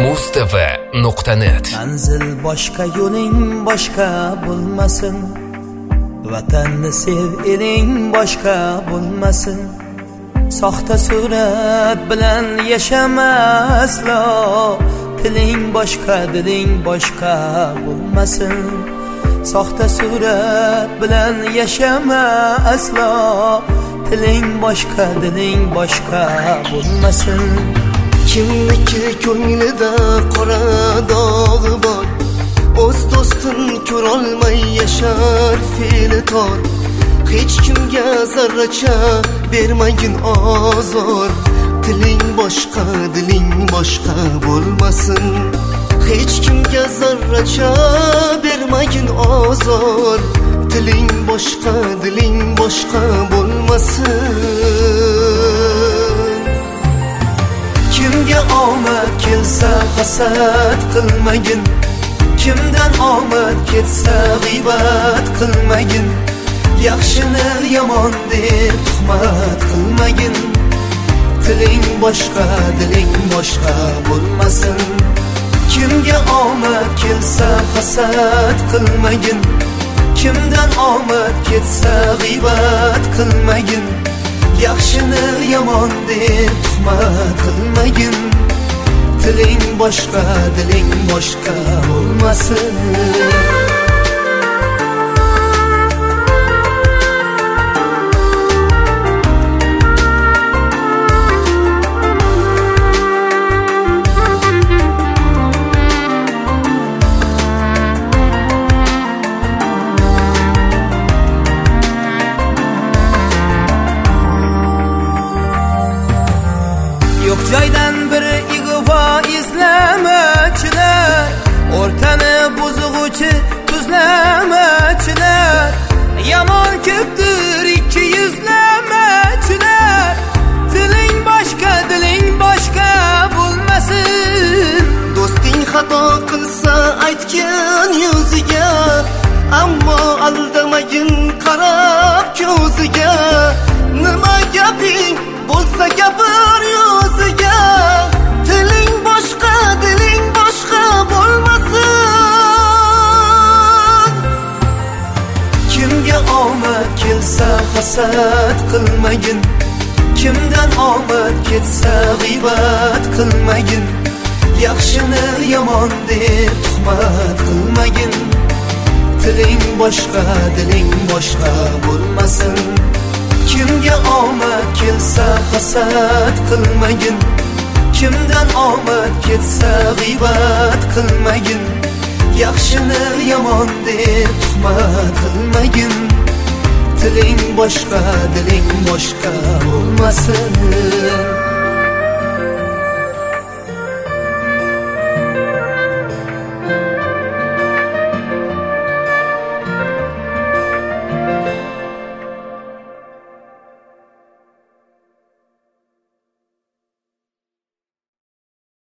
mustv.net. Manzil boshqa, yo'ling boshqa bo'lmasin. Vatanni sev, eling boshqa bo'lmasin. Soxta surat bilan yashama aslo. Tiling boshqa, diling boshqa bo'lmasin. Soxta surat bilan yashama aslo. Tiling boshqa, diling boshqa bo'lmasin. Kimniki ko'nglida qora dog'i bor, o'z do'stin ko'rolmay yashar fe'li tor. Hech kimga zarracha bermagin ozor. Tiling boshqa, diling boshqa bo'lmasin. Hech kimga zarracha bermagin ozor. Tiling boshqa, diling boshqa bo'lmasin. Kimga omad kelsa hasad qilmagin. Kimdan omad ketsa g'iybat qilmagin. Yaxshini yomon deb tuhmat qilmagin. Tiling boshqa, diling boshqa bo'lmasin. Kimga omad kelsa hasad qilmagin. Kimdan omad ketsa g'iybat qilmagin. Yaxshini yomon deb tuhmat qilmagin. Tiling boshqa, diling boshqa bo'lmasin. Yo'q joydan bir ig'vo izlamachilar, o'rtani buzg'uvchi tuzlamachilar. Yomon ko'pdir ikki yuzlamachilar. Tiling boshqa, diling boshqa bo'lmasin. Do'sting xato qilsa aytgin yuziga, ammo aldamagin qarab ko'ziga. Nima gaping bo'lsa gapir yuziga. Tiling boshqa, diling boshqa bo'lmasin. Kimga omad kelsa hasad qilmagin. Kimdan omad ketsa g'iybat qilmagin. Yaxshini yomon deb tuhmat qilmagin. Tiling boshqa, diling boshqa bo'lmasin. Kimga omad kelsa hasad qilmagin. Kimdan omad ketsa g'iybat qilmagin. Yaxshini yomon deb tuhmat qilmagin. Tiling boshqa, diling boshqa bo'lmasin.